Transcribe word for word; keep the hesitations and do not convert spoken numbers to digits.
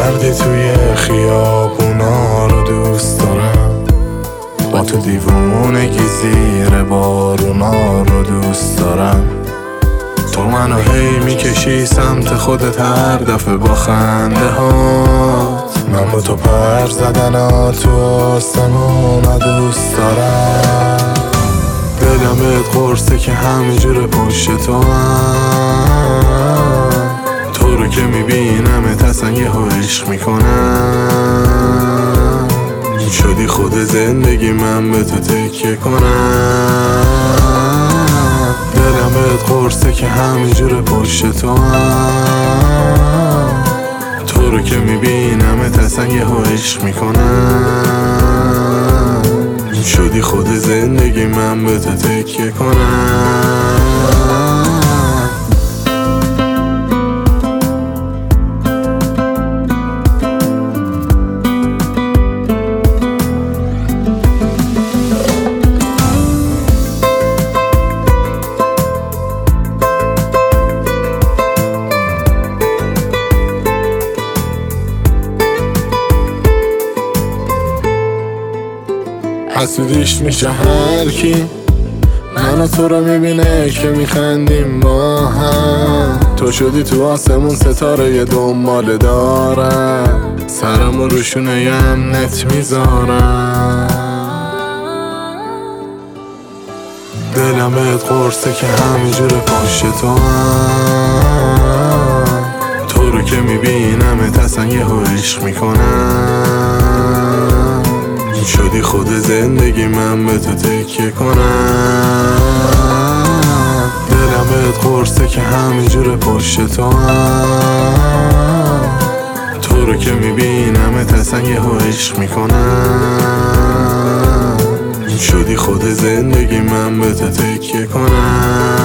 کردی توی خیابونا رو دوست دارم، با تو دیوونگی زیر بارونا رو دوست دارم. تو منو هی میکشی سمت خودت هر دفعه با خنده هات، من با تو پر زدن تو آسمون دوست دارم. دلمت قرصه که همینجور پشت تو هم، تو رو که میبینم اصلا یهو عشق میکنم. شدی خود زندگی من به تو تکیه کنم. دلمت قرصه که همینجور پشت تو هم، تو رو که میبینم اصلا یهو عشق میکنم. شدی خود زندگی من به تو تکیه کنم. حسودیش میشه هر کی من و تو رو میبینه که میخندیم با هم. تو شدی تو آسمون ستاره یه دنبال دارم، سرم و روشونه یه امنت میذارم. دلمت قرصه که همینجور پشت تو هم، تو رو که میبینم اصلا یهو عشق میکنم. شدی خود زندگی من به تو تکیه کنم. دلمت قرصه که همینجور پشت تو هم، تو رو که میبینم اصلا یهو عشق میکنم. شدی خود زندگی من به تو تکیه کنم.